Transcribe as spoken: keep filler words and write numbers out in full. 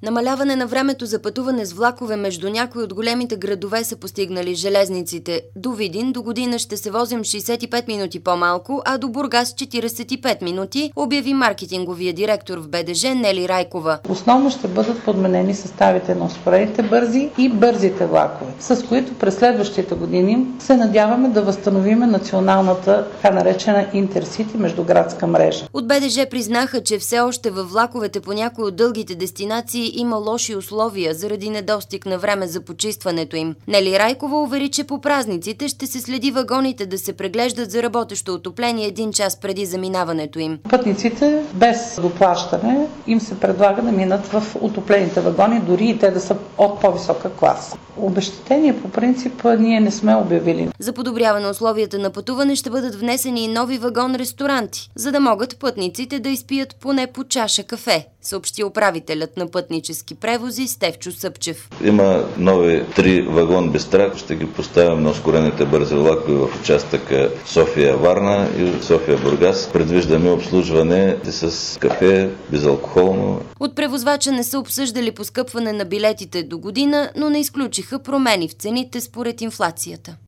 Намаляване на времето за пътуване с влакове между някои от големите градове са постигнали железниците. До Видин до година ще се возим шейсет и пет минути по-малко, а до Бургас четирийсет и пет минути, обяви маркетинговия директор в Б Д Ж Нели Райкова. Основно ще бъдат подменени съставите на ускорените бързи и бързите влакове, с които през следващите години се надяваме да възстановим националната, така наречена интерсити междуградска мрежа. От Б Д Ж признаха, че все още във влаковете по някои от дългите дестинации има лоши условия заради недостиг на време за почистването им. Нели Райкова увери, че по празниците ще се следи вагоните да се преглеждат за работещо отопление един час преди заминаването им. Пътниците без доплащане им се предлага да минат в отоплените вагони, дори и те да са от по-висока класа. Обезщетение по принцип ние не сме обявили. За подобряване условията на пътуване ще бъдат внесени и нови вагон-ресторанти, за да могат пътниците да изпият поне по чаша кафе, съобщи управителят на пътнически превози Стефчо Събчев. Има нови три вагон бистра. Ще ги поставим на ускорените бързи влакове в участъка София-Варна и София-Бургас. Предвиждаме обслужване с кафе, безалкохолно. От превозвача не са обсъждали поскъпване на билетите до година, но не изключиха промени в цените според инфлацията.